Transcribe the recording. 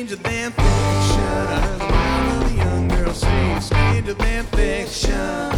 stranger than fiction. I heard the mouth of a young girl say, stranger than fiction.